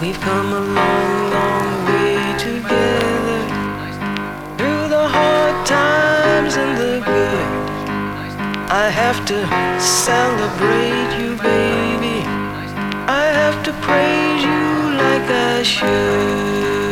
We've come a long, long way together, through the hard times and the good. I have to celebrate you, baby. I have to praise you like I should.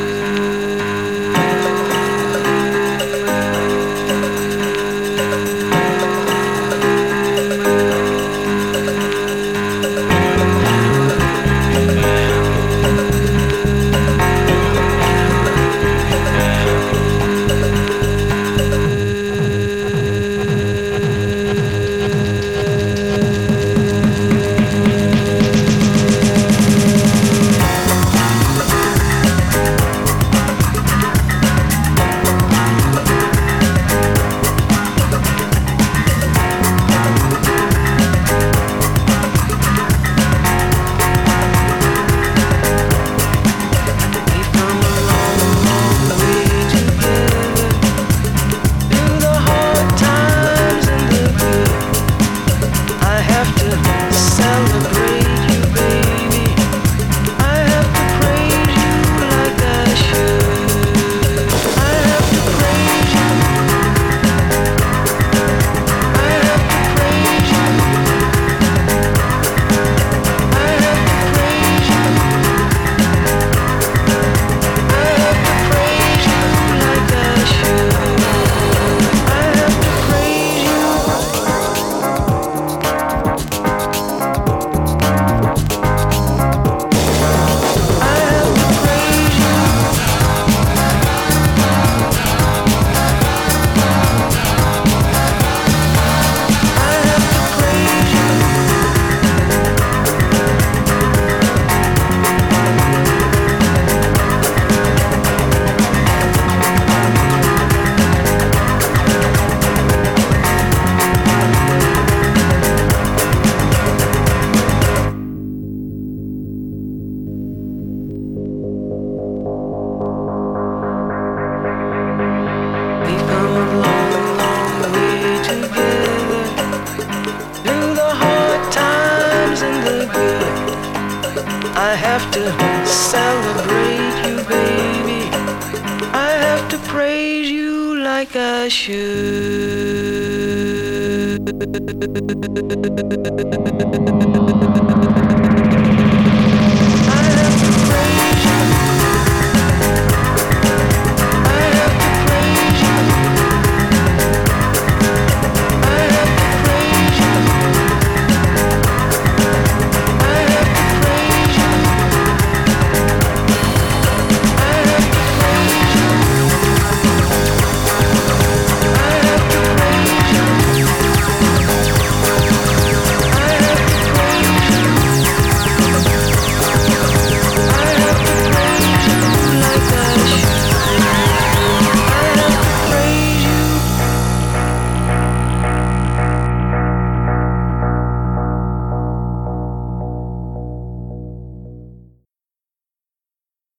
I have to celebrate you, baby. I have to praise you like I should.